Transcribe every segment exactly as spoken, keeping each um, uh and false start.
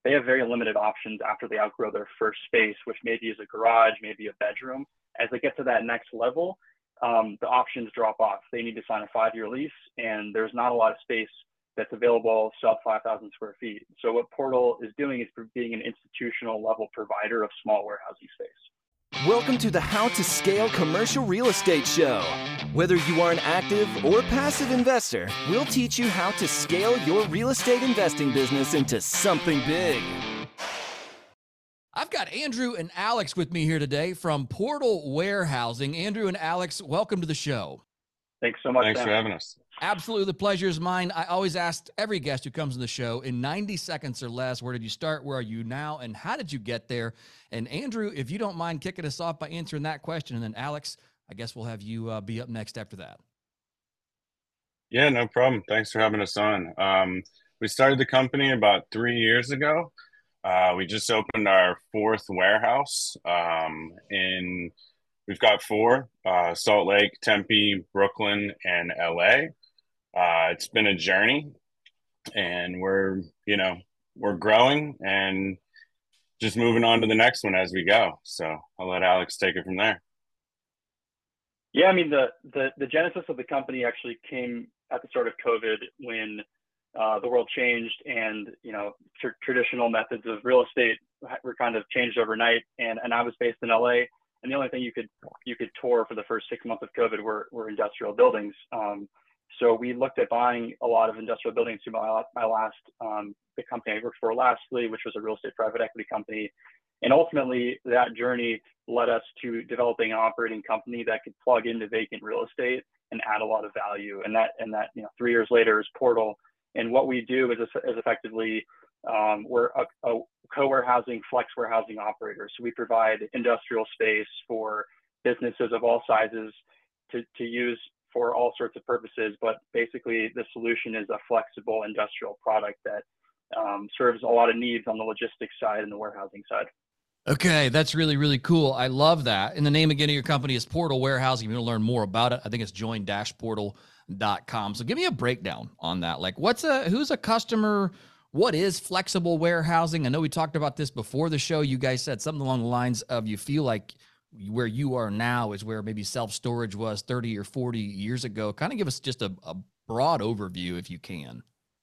they have very limited options after they outgrow their first space, which maybe is a garage, maybe a bedroom. As they get to that next level, um, the options drop off. They need to sign a five-year lease, and there's not a lot of space that's available sub five thousand square feet. So what Portal is doing is being an institutional level provider of small warehousing space. Welcome to the How to Scale Commercial Real Estate Show. Whether you are an active or passive investor, we'll teach you how to scale your real estate investing business into something big. I've got Andrew and Alex with me here today from Portal Warehousing. Andrew and Alex, welcome to the show. Thanks so much. Thanks Sam. for having us. Absolutely. The pleasure is mine. I always ask every guest who comes on the show in ninety seconds or less, where did you start? Where are you now? And how did you get there? And Andrew, if you don't mind kicking us off by answering that question. And then Alex, I guess we'll have you uh, be up next after that. Yeah, no problem. Thanks for having us on. Um, we started the company about three years ago. Uh, we just opened our fourth warehouse um, in, we've got four, uh, Salt Lake, Tempe, Brooklyn, and L A. Uh, it's been a journey, and we're, you know, we're growing and just moving on to the next one as we go. So I'll let Alex take it from there. Yeah, I mean, the, the, the genesis of the company actually came at the start of COVID when uh, the world changed, and, you know, tr traditional methods of real estate were kind of changed overnight. And, and I was based in L A, and the only thing you could, you could tour for the first six months of COVID were, were industrial buildings. Um, So we looked at buying a lot of industrial buildings through my, my last, um, the company I worked for, Lastly, which was a real estate private equity company. And ultimately, that journey led us to developing an operating company that could plug into vacant real estate and add a lot of value. And that, and that, you know, three years later is Portal. And what we do is, is effectively, um, we're a, a co-warehousing, flex warehousing operator. So we provide industrial space for businesses of all sizes to, to use for all sorts of purposes, but basically the solution is a flexible industrial product that um, serves a lot of needs on the logistics side and the warehousing side. Okay, that's really, really cool. I love that. And the name again of your company is Portal Warehousing. If you want to learn more about it, I think it's join dash portal dot com. So give me a breakdown on that. Like, what's a, who's a customer? What is flexible warehousing? I know we talked about this before the show. You guys said something along the lines of you feel like where you are now is where maybe self-storage was thirty or forty years ago. Kind of give us just a, a broad overview if you can.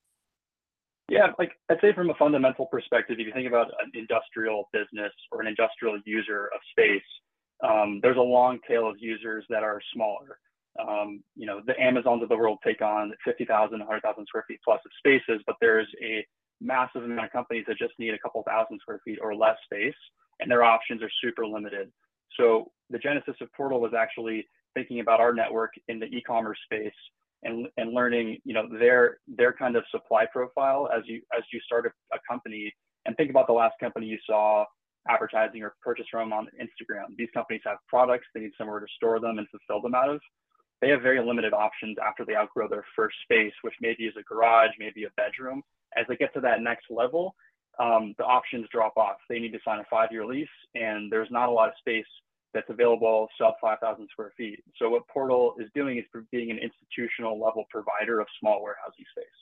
Yeah, like I'd say from a fundamental perspective, if you think about an industrial business or an industrial user of space, um, there's a long tail of users that are smaller. Um, you know, the Amazons of the world take on fifty thousand, one hundred thousand square feet plus of spaces, but there's a massive amount of companies that just need a couple thousand square feet or less space, and their options are super limited. So the genesis of Portal was actually thinking about our network in the e-commerce space and, and learning, you know, their, their kind of supply profile as you, as you start a, a company, and think about the last company you saw advertising or purchase from on Instagram. These companies have products, they need somewhere to store them and fulfill them out of. They have very limited options after they outgrow their first space, which maybe is a garage, maybe a bedroom. As they get to that next level, Um, the options drop off. They need to sign a five-year lease, and there's not a lot of space that's available sub five thousand square feet. So what Portal is doing is being an institutional level provider of small warehousing space.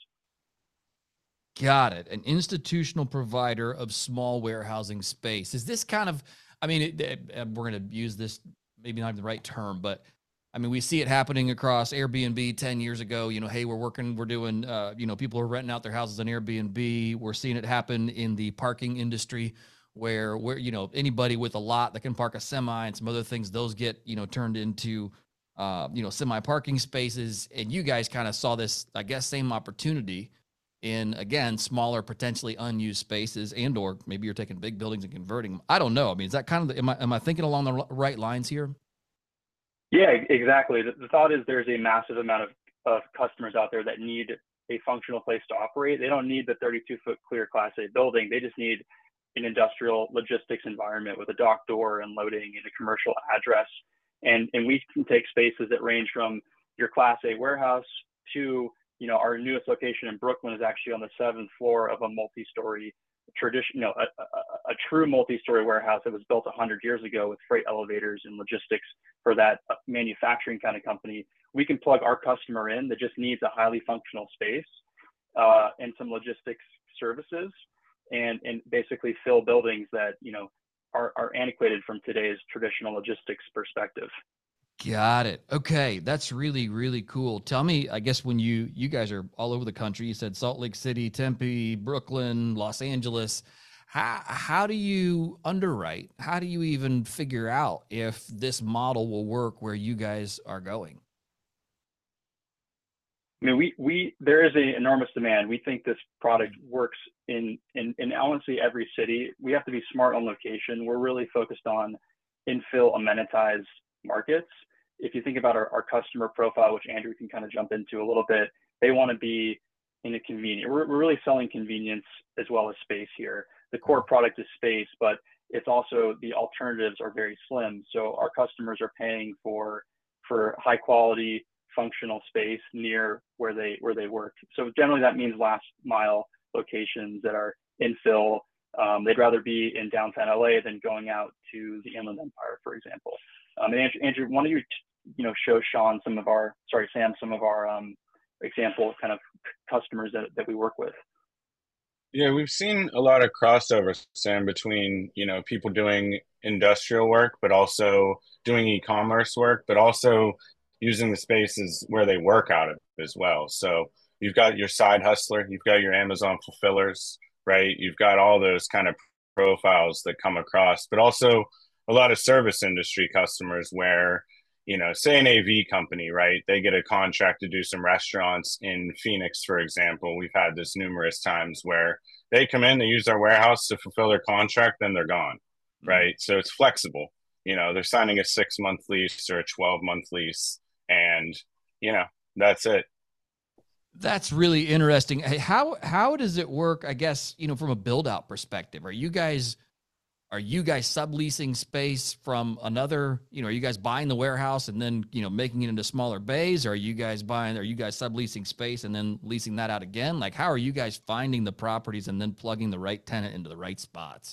Got it. An institutional provider of small warehousing space. Is this kind of, I mean, it, it, we're going to use this, maybe not the right term, but I mean, we see it happening across Airbnb ten years ago. You know, hey, we're working, we're doing, uh, you know, people are renting out their houses on Airbnb. We're seeing it happen in the parking industry where, where, you know, anybody with a lot that can park a semi and some other things, those get, you know, turned into, uh, you know, semi parking spaces. And you guys kind of saw this, I guess, same opportunity in, again, smaller, potentially unused spaces, and, or maybe you're taking big buildings and converting them. I don't know. I mean, is that kind of, the, am I, am I thinking along the right lines here? Yeah, exactly. The, the thought is there's a massive amount of, of customers out there that need a functional place to operate. They don't need the thirty-two foot clear Class A building. They just need an industrial logistics environment with a dock door and loading and a commercial address. And, and we can take spaces that range from your Class A warehouse to, you know, our newest location in Brooklyn is actually on the seventh floor of a multi-story tradition, you know, a, a, a true multi-story warehouse that was built a hundred years ago with freight elevators and logistics for that manufacturing kind of company. We can plug our customer in that just needs a highly functional space uh, and some logistics services, and, and basically fill buildings that, you know, are, are antiquated from today's traditional logistics perspective. Got it. Okay. That's really, really cool. Tell me, I guess when you, you guys are all over the country, you said Salt Lake City, Tempe, Brooklyn, Los Angeles. How, how do you underwrite? How do you even figure out if this model will work where you guys are going? I mean, we, we, there is an enormous demand. We think this product works in, in, in honestly every city. We have to be smart on location. We're really focused on infill amenitized markets. If you think about our, our customer profile, which Andrew can kind of jump into a little bit, they want to be in a convenient, we're, we're really selling convenience as well as space here. The core product is space, but it's also, the alternatives are very slim. So our customers are paying for, for high quality, functional space near where they where they work. So generally that means last mile locations that are infill. Um, they'd rather be in downtown L A than going out to the Inland Empire, for example. Um, and Andrew, Andrew, why don't you you know show Sean some of our sorry Sam some of our um, example kind of customers that that we work with. Yeah, we've seen a lot of crossover, Sam, between, you know, people doing industrial work, but also doing e-commerce work, but also using the spaces where they work out of as well. So you've got your side hustler, you've got your Amazon fulfillers, right? You've got all those kind of profiles that come across, but also a lot of service industry customers where, you know, say an A V company, right? They get a contract to do some restaurants in Phoenix, for example. We've had this numerous times where they come in, they use our warehouse to fulfill their contract, then they're gone, right? So it's flexible. You know, they're signing a six month lease or a twelve month lease, and, you know, that's it. That's really interesting. Hey, how how does it work? I guess, you know, from a build out perspective, are you guys are you guys subleasing space from another, you know, are you guys buying the warehouse and then, you know, making it into smaller bays? Or are you guys buying, are you guys subleasing space and then leasing that out again? Like, how are you guys finding the properties and then plugging the right tenant into the right spots?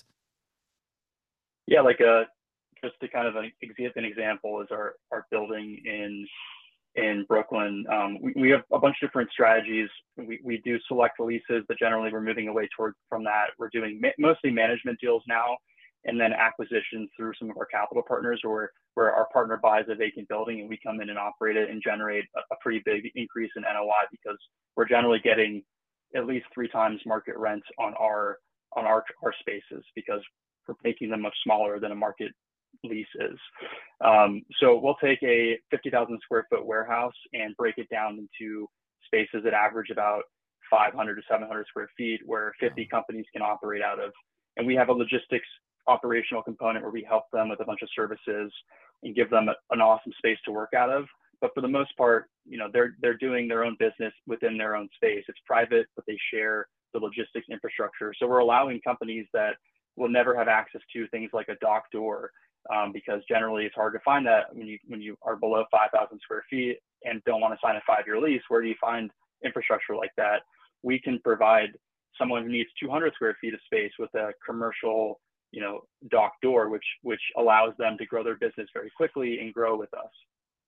Yeah, like uh just to kind of an, an example is our our building in in Brooklyn. Um, we, we have a bunch of different strategies. We, we do select leases, but generally we're moving away toward from that. We're doing ma mostly management deals now, and then acquisitions through some of our capital partners, where, where our partner buys a vacant building and we come in and operate it and generate a, a pretty big increase in N O I, because we're generally getting at least three times market rent on our on our, our spaces, because we're making them much smaller than a market lease is. Um, so we'll take a fifty thousand square foot warehouse and break it down into spaces that average about five hundred to seven hundred square feet, where fifty companies can operate out of. And we have a logistics operational component where we help them with a bunch of services and give them a, an awesome space to work out of. But for the most part, you know, they're they're doing their own business within their own space. It's private, but they share the logistics infrastructure. So we're allowing companies that will never have access to things like a dock door, um, because generally it's hard to find that when you when you are below five thousand square feet and don't want to sign a five-year lease. Where do you find infrastructure like that? We can provide someone who needs two hundred square feet of space with a commercial, you know, dock door, which which allows them to grow their business very quickly and grow with us.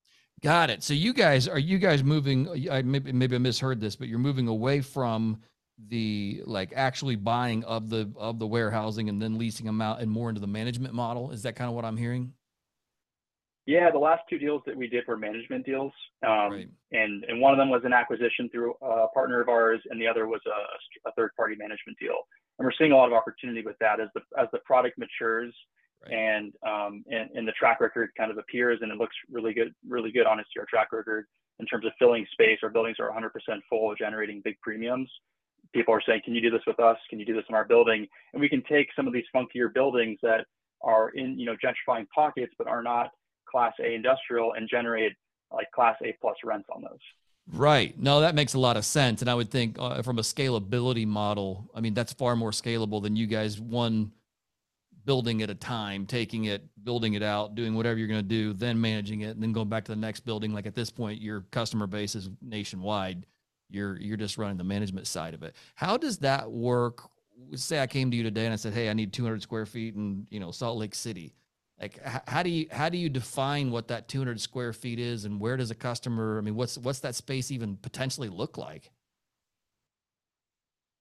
Got it. So you guys, are you guys moving, I maybe, maybe I misheard this, but you're moving away from the, like, actually buying of the, of the warehousing and then leasing them out and more into the management model. Is that kind of what I'm hearing? Yeah, the last two deals that we did were management deals. Um, right. and, and one of them was an acquisition through a partner of ours, and the other was a, a third party management deal. And we're seeing a lot of opportunity with that as the, as the product matures. Right. And, um, and, and the track record kind of appears, and it looks really good, really good, honestly, our track record in terms of filling space. Our buildings are one hundred percent full, generating big premiums. People are saying, can you do this with us? Can you do this in our building? And we can take some of these funkier buildings that are in, you know, gentrifying pockets, but are not class A industrial, and generate like class A plus rents on those. Right. No, that makes a lot of sense. And I would think uh, from a scalability model, I mean, that's far more scalable than you guys, one building at a time, taking it, building it out, doing whatever you're going to do, then managing it, and then going back to the next building. Like at this point, your customer base is nationwide. You're, you're just running the management side of it. How does that work? Say I came to you today and I said, hey, I need two hundred square feet in, you know, Salt Lake City. Like, how do you, how do you define what that two hundred square feet is, and where does a customer, I mean, what's, what's that space even potentially look like?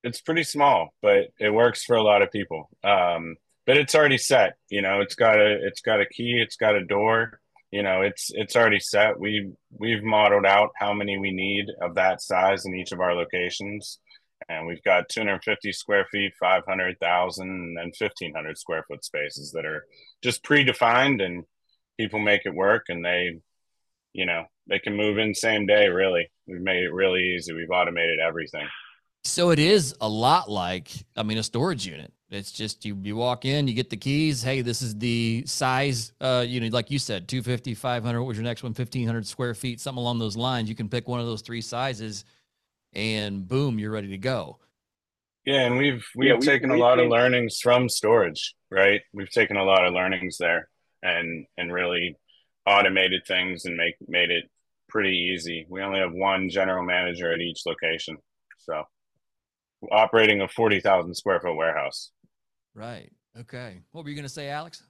it's pretty small, but it works for a lot of people. Um, but it's already set. You know, it's got a it's got a key, it's got a door. You know, it's it's already set. We we've modeled out how many we need of that size in each of our locations, and we've got two hundred fifty square feet, five hundred thousand, and then fifteen hundred square foot spaces that are just predefined, and people make it work, and they, you know, they can move in same day. Really, we've made it really easy. We've automated everything. So it is a lot like, I mean, a storage unit. It's just you you walk in, you get the keys. Hey, this is the size, uh, you know, like you said, two fifty, five hundred. What was your next one? fifteen hundred square feet, something along those lines. You can pick one of those three sizes and boom, you're ready to go. Yeah, and we've Yeah, we've we taken a we lot of changed. learnings from storage, right? We've taken a lot of learnings there and and really automated things and make made it pretty easy. We only have one general manager at each location. So operating a forty thousand square foot warehouse. Right. Okay. What were you going to say, Alex?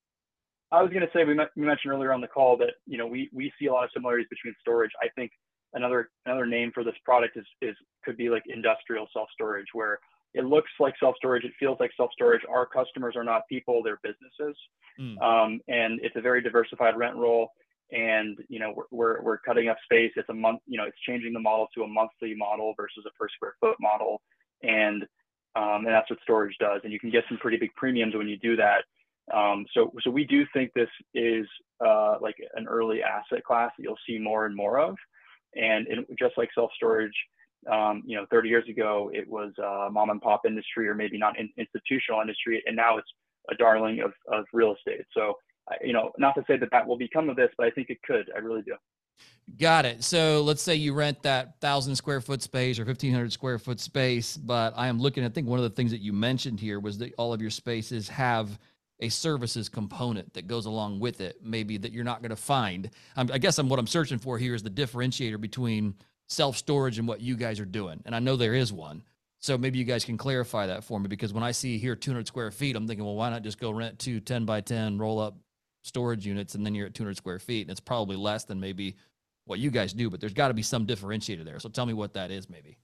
I was going to say we, me- we mentioned earlier on the call that you know we we see a lot of similarities between storage. I think another another name for this product is is could be like industrial self storage, where it looks like self storage, it feels like self storage. Our customers are not people; they're businesses, Mm. um, and it's a very diversified rent roll. And you know we're, we're we're cutting up space. It's a month. You know it's changing the model to a monthly model versus a per square foot model, and um, and that's what storage does. And you can get some pretty big premiums when you do that. Um, so, so we do think this is uh, like an early asset class that you'll see more and more of. And in, just like self-storage, um, you know, thirty years ago, it was a mom and pop industry or maybe not in, institutional industry. And now it's a darling of, of real estate. So, you know, not to say that that will become of this, but I think it could. I really do. Got it. So let's say you rent that thousand square foot space or fifteen hundred square foot space, but I am looking, I think one of the things that you mentioned here was that all of your spaces have a services component that goes along with it, maybe that you're not going to find. I'm, I guess I'm what I'm searching for here is the differentiator between self-storage and what you guys are doing. And I know there is one. So maybe you guys can clarify that for me, because when I see here two hundred square feet, I'm thinking, well, why not just go rent two ten by ten roll up storage units and then you're at two hundred square feet, and it's probably less than maybe what you guys do, but there's got to be some differentiator there. So tell me what that is, maybe.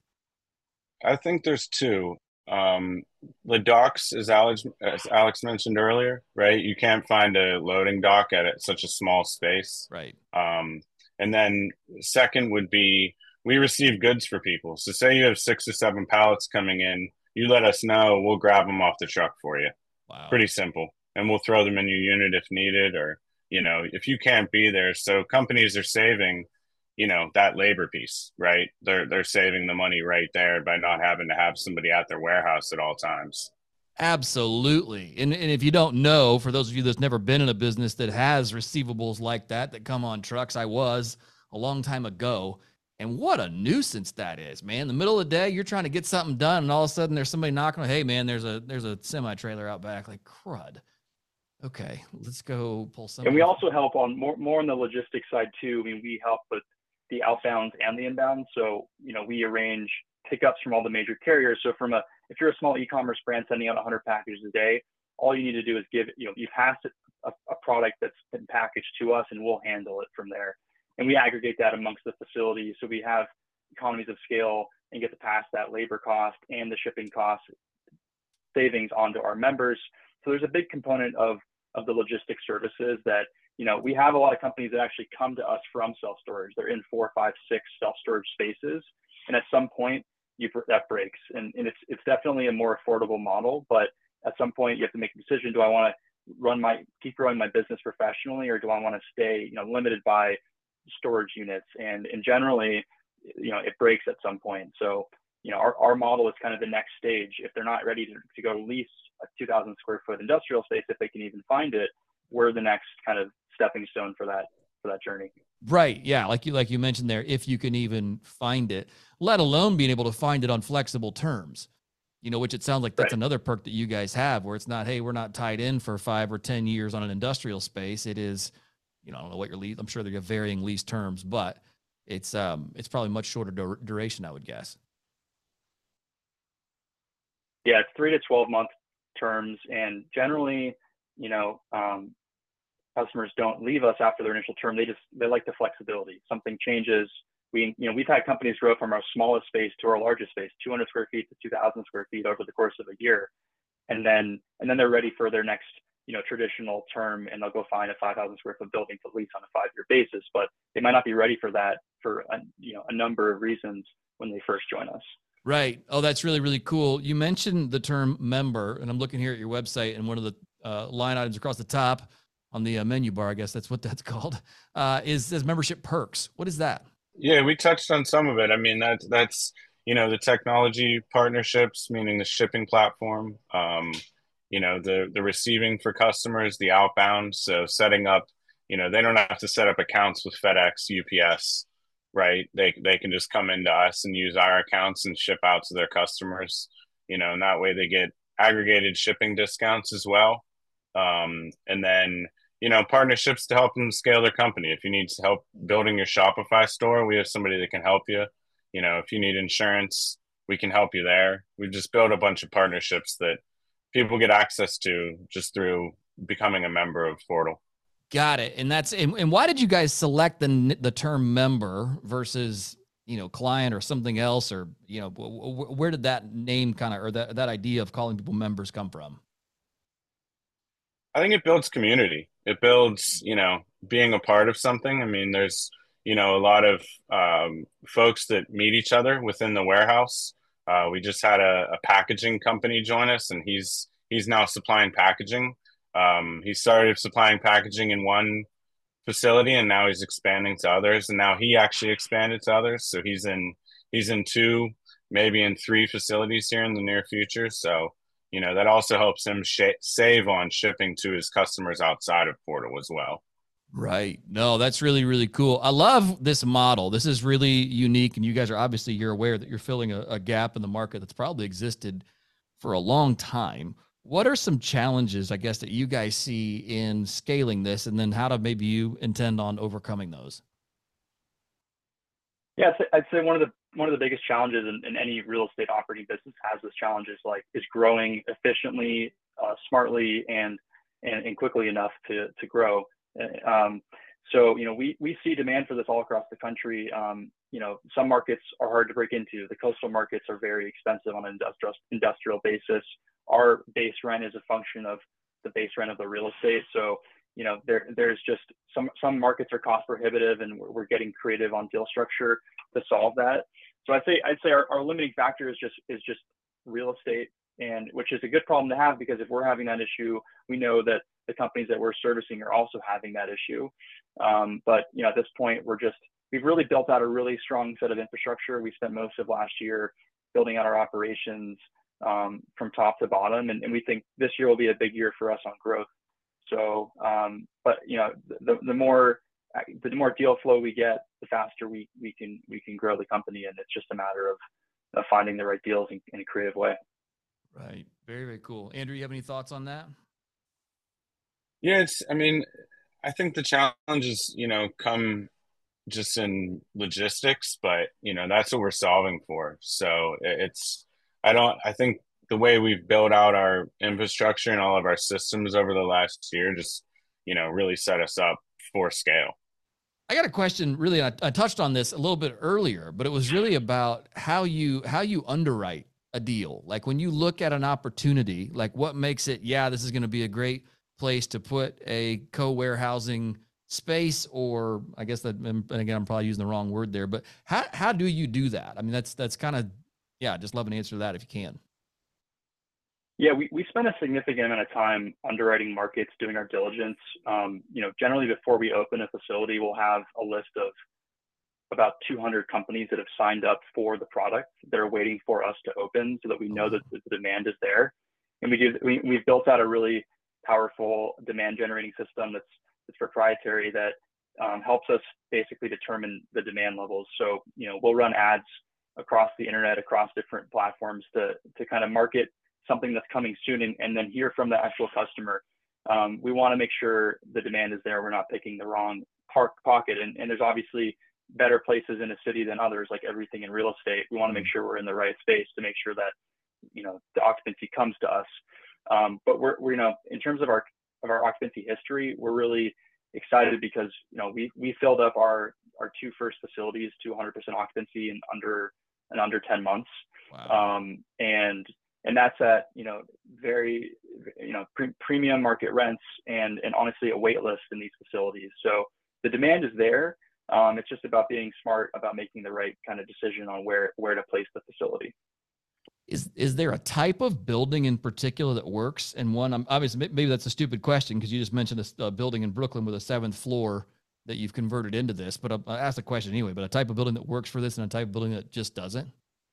I think there's two. Um, the docks, as Alex as Alex mentioned earlier, right? You can't find a loading dock at it, such a small space. Right. Um, and then second would be we receive goods for people. So say you have six or seven pallets coming in, you let us know, we'll grab them off the truck for you. Wow. Pretty simple. And we'll throw them in your unit if needed, or, you know, if you can't be there. So companies are saving, you know, that labor piece, right? They're they're saving the money right there by not having to have somebody at their warehouse at all times. Absolutely. And, and if you don't know, for those of you that's never been in a business that has receivables like that, that come on trucks, I was a long time ago. And what a nuisance that is, man. In the middle of the day, you're trying to get something done, and all of a sudden there's somebody knocking on, hey man, there's a there's a semi trailer out back. Like, crud. Okay, let's go pull some. And we also help on more, more on the logistics side too. I mean, we help with the outbounds and the inbounds. So, you know, we arrange pickups from all the major carriers. So from a, if you're a small e-commerce brand sending out one hundred packages a day, all you need to do is give, you know, you pass a, a product that's been packaged to us and we'll handle it from there. And we aggregate that amongst the facility. So we have economies of scale and get to pass that labor cost and the shipping cost savings onto our members. So there's a big component of, of the logistics services that, you know, we have a lot of companies that actually come to us from self-storage. They're in four, five, six self-storage spaces. And at some point you, that breaks. And, and it's, it's definitely a more affordable model, but at some point you have to make a decision. Do I want to run my, keep growing my business professionally, or do I want to stay, you know, limited by storage units? And, and generally, you know, it breaks at some point. So, you know, our, our model is kind of the next stage. If they're not ready to, to go lease a two thousand square foot industrial space, if they can even find it, we're the next kind of stepping stone for that, for that journey. Right. Yeah. Like you, like you mentioned there, if you can even find it, let alone being able to find it on flexible terms, you know, which it sounds like that's Right. another perk that you guys have, where it's not, hey, we're not tied in for five or ten years on an industrial space. It is, you know, I don't know what your lease, I'm sure there are varying lease terms, but it's, um, it's probably much shorter dur- duration, I would guess. Yeah, it's three to twelve month terms. And generally, you know, um, customers don't leave us after their initial term. They just, they like the flexibility. Something changes, we, you know, we've had companies grow from our smallest space to our largest space, two hundred square feet to two thousand square feet over the course of a year. And then, and then they're ready for their next, you know, traditional term, and they'll go find a five thousand square foot building to lease on a five-year basis, but they might not be ready for that for, a, you know, a number of reasons when they first join us. Right. Oh, that's really, really cool. You mentioned the term member, and I'm looking here at your website, and one of the uh, line items across the top on the uh, menu bar, I guess that's what that's called, uh, is says membership perks. What is that? Yeah, we touched on some of it. I mean, that's that's you know the technology partnerships, meaning the shipping platform. Um, you know the the receiving for customers, the outbound. So setting up, you know, they don't have to set up accounts with FedEx, U P S, right? They they can just come into us and use our accounts and ship out to their customers. You know, and that way they get aggregated shipping discounts as well. Um, and then you know, partnerships to help them scale their company. If you need help building your Shopify store, we have somebody that can help you. You know, if you need insurance, we can help you there. We've just built a bunch of partnerships that people get access to just through becoming a member of Fortal. Got it. And that's, and, and why did you guys select the the term member versus, you know, client or something else? Or, you know, where did that name kind of, or that, that idea of calling people members come from? I think it builds community. It builds, you know, being a part of something. I mean, there's, you know, a lot of um, folks that meet each other within the warehouse. Uh, we just had a, a packaging company join us, and he's he's now supplying packaging. Um, he started supplying packaging in one facility, and now he's expanding to others. And now he actually expanded to others, so he's in he's in two, maybe in three facilities here in the near future. So you know, that also helps him sh- save on shipping to his customers outside of Fortal as well. Right. No, that's really, really cool. I love this model. This is really unique. And you guys are obviously, you're aware that you're filling a, a gap in the market that's probably existed for a long time. What are some challenges, I guess, that you guys see in scaling this, and then how do maybe you intend on overcoming those? Yeah, I'd say, I'd say one of the one of the biggest challenges in, in any real estate operating business has this challenge is like is growing efficiently, uh, smartly, and, and and quickly enough to to grow. Um, so you know we we see demand for this all across the country. Um, you know some markets are hard to break into. The coastal markets are very expensive on an industrial industrial basis. Our base rent is a function of the base rent of the real estate. So you know there there's just some some markets are cost prohibitive, and we're, we're getting creative on deal structure to solve that. So I'd say I'd say our, our limiting factor is just is just real estate, and which is a good problem to have, because if we're having that issue, we know that the companies that we're servicing are also having that issue. Um, but you know at this point, we're just we've really built out a really strong set of infrastructure. We spent most of last year building out our operations um, from top to bottom, and, and we think this year will be a big year for us on growth. So, um, but you know, the the more the more deal flow we get, the faster we we can we can grow the company, and it's just a matter of, of finding the right deals in, in a creative way. Right. Very, very cool. Andrew, you have any thoughts on that? Yeah, it's. I mean, I think the challenges, you know, come just in logistics, but you know, that's what we're solving for. So it's. I don't. I think the way we've built out our infrastructure and all of our systems over the last year just, you know, really set us up for scale. I got a question. Really, I, I touched on this a little bit earlier, but it was really about how you how you underwrite a deal. Like when you look at an opportunity, like what makes it, yeah, this is going to be a great place to put a co-warehousing space, or I guess that, and again, I'm probably using the wrong word there, but how how do you do that? I mean, that's that's kind of, yeah, just love an answer to that if you can. Yeah, we, we spend a significant amount of time underwriting markets, doing our diligence. Um, you know, generally before we open a facility, we'll have a list of about two hundred companies that have signed up for the product. They're waiting for us to open so that we know that the demand is there. And we do, we, we've built out a really powerful demand generating system that's, that's proprietary that um, helps us basically determine the demand levels. So, you know, we'll run ads across the internet, across different platforms to, to kind of market something that's coming soon, and, and then hear from the actual customer. Um, we want to make sure the demand is there. We're not picking the wrong park pocket. And, and there's obviously better places in a city than others, like everything in real estate. We want to make sure we're in the right space to make sure that, you know, the occupancy comes to us. Um, but we're, we're, you know, in terms of our, of our occupancy history, we're really excited because, you know, we, we filled up our, our two first facilities to one hundred percent occupancy in under in under ten months. Wow. Um, and and that's at, you know, very, you know, pre- premium market rents and and honestly a wait list in these facilities. So the demand is there. Um, it's just about being smart about making the right kind of decision on where where to place the facility. Is is there a type of building in particular that works? And one, I'm obviously maybe that's a stupid question because you just mentioned a, a building in Brooklyn with a seventh floor that you've converted into this. But I, I asked the question anyway. But a type of building that works for this and a type of building that just doesn't.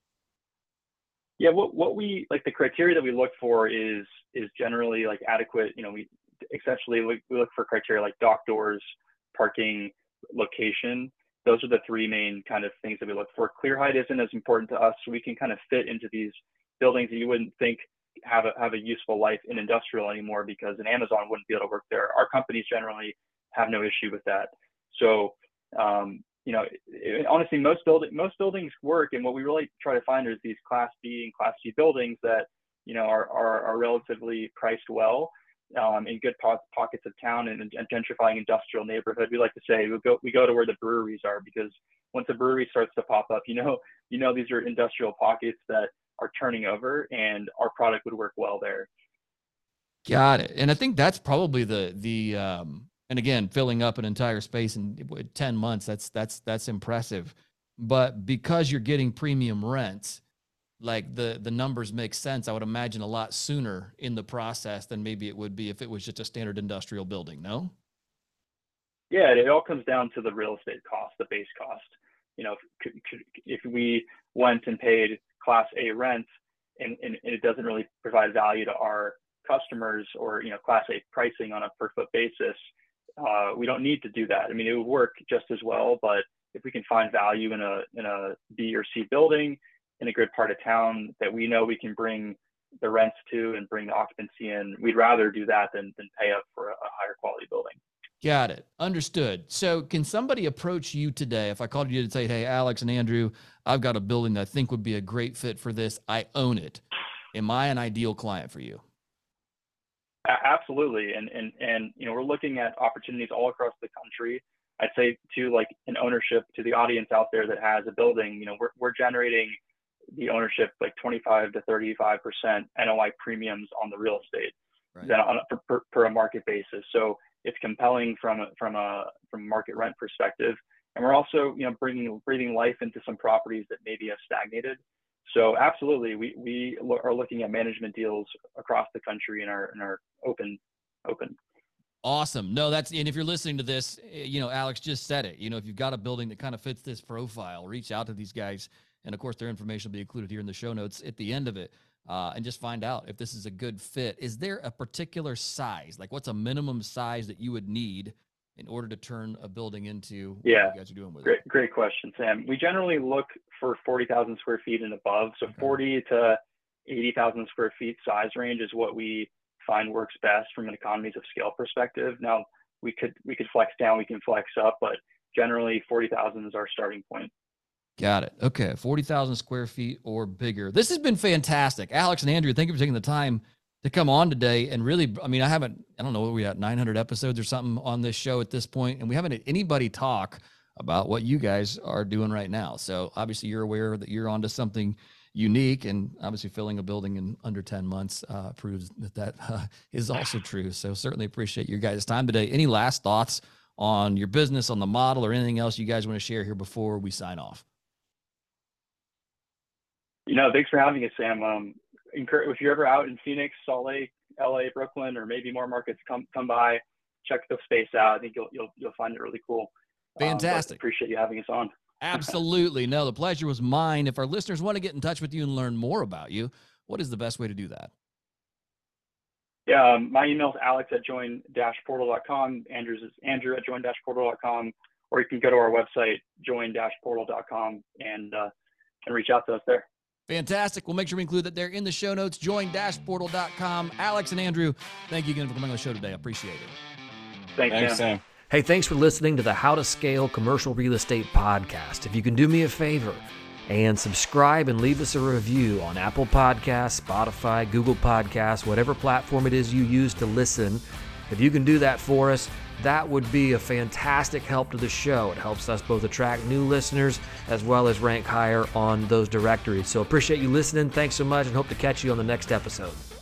Yeah, what what we like the criteria that we look for is is generally like adequate. You know, we essentially we, we look for criteria like dock doors, parking, location. Those are the three main kind of things that we look for. Clear height isn't as important to us, so we can kind of fit into these buildings that you wouldn't think have a have a useful life in industrial anymore, because an Amazon wouldn't be able to work there. Our companies generally have no issue with that. So, um, you know, it, honestly, most building most buildings work, and what we really try to find is these Class B and Class C buildings that, you know, are are, are relatively priced well. Um, in good po- pockets of town and, and gentrifying industrial neighborhood. We like to say we go we go to where the breweries are, because once a brewery starts to pop up, you know you know these are industrial pockets that are turning over, and our product would work well there. Got it. And I think that's probably the the um, and again, filling up an entire space in ten months. That's that's that's impressive. But because you're getting premium rents, like the the numbers make sense, I would imagine, a lot sooner in the process than maybe it would be if it was just a standard industrial building, no? Yeah, it all comes down to the real estate cost, the base cost. You know, if, if we went and paid Class A rent and, and it doesn't really provide value to our customers, or, you know, Class A pricing on a per foot basis, uh, we don't need to do that. I mean, it would work just as well, but if we can find value in a in a B or C building in a good part of town that we know we can bring the rents to and bring the occupancy in, we'd rather do that than, than pay up for a, a higher quality building. Got it. Understood. So can somebody approach you today? If I called you to say, hey, Alex and Andrew, I've got a building that I think would be a great fit for this. I own it. Am I an ideal client for you? Absolutely. And, and, and, you know, we're looking at opportunities all across the country. I'd say to like an ownership, to the audience out there that has a building, you know, we're, we're generating the ownership like twenty-five to thirty-five percent N O I premiums on the real estate, right, then on a, per, per a market basis. So it's compelling from a, from a from a market rent perspective, and we're also, you know, bringing breathing life into some properties that maybe have stagnated. So absolutely, we we lo- are looking at management deals across the country and are and are open open. Awesome. No, that's, and if you're listening to this, you know, Alex just said it. You know, if you've got a building that kind of fits this profile, reach out to these guys. And of course, their information will be included here in the show notes at the end of it, uh, and just find out if this is a good fit. Is there a particular size? Like, what's a minimum size that you would need in order to turn a building into what yeah. you guys are doing with great, it? Great question, Sam. We generally look for forty thousand square feet and above. So okay. forty to eighty thousand square feet size range is what we find works best from an economies of scale perspective. Now, we could we could flex down, we can flex up, but generally forty thousand is our starting point. Got it. Okay. forty thousand square feet or bigger. This has been fantastic. Alex and Andrew, thank you for taking the time to come on today. And really, I mean, I haven't, I don't know what we got, nine hundred episodes or something on this show at this point, and we haven't had anybody talk about what you guys are doing right now. So obviously you're aware that you're onto something unique, and obviously filling a building in under ten months uh, proves that that uh, is also true. So certainly appreciate your guys' time today. Any last thoughts on your business, on the model, or anything else you guys want to share here before we sign off? You know, thanks for having us, Sam. Um, if you're ever out in Phoenix, Salt Lake, L A, Brooklyn, or maybe more markets, come come by, check the space out. I think you'll you'll you'll find it really cool. Fantastic. Um, appreciate you having us on. Absolutely. No, the pleasure was mine. If our listeners want to get in touch with you and learn more about you, what is the best way to do that? Yeah, um, my email is alex at join dash portal dot com. Andrew's is andrew at join dash portal dot com, or you can go to our website, join dash portal dot com, and uh, and reach out to us there. Fantastic. We'll make sure we include that there in the show notes, join dash portal dot com. Alex and Andrew, thank you again for coming on the show today. I appreciate it. Thanks, Thanks Sam. Sam. Hey, thanks for listening to the How to Scale Commercial Real Estate podcast. If you can do me a favor and subscribe and leave us a review on Apple Podcasts, Spotify, Google Podcasts, whatever platform it is you use to listen, if you can do that for us, that would be a fantastic help to the show. It helps us both attract new listeners as well as rank higher on those directories. So appreciate you listening. Thanks so much, and hope to catch you on the next episode.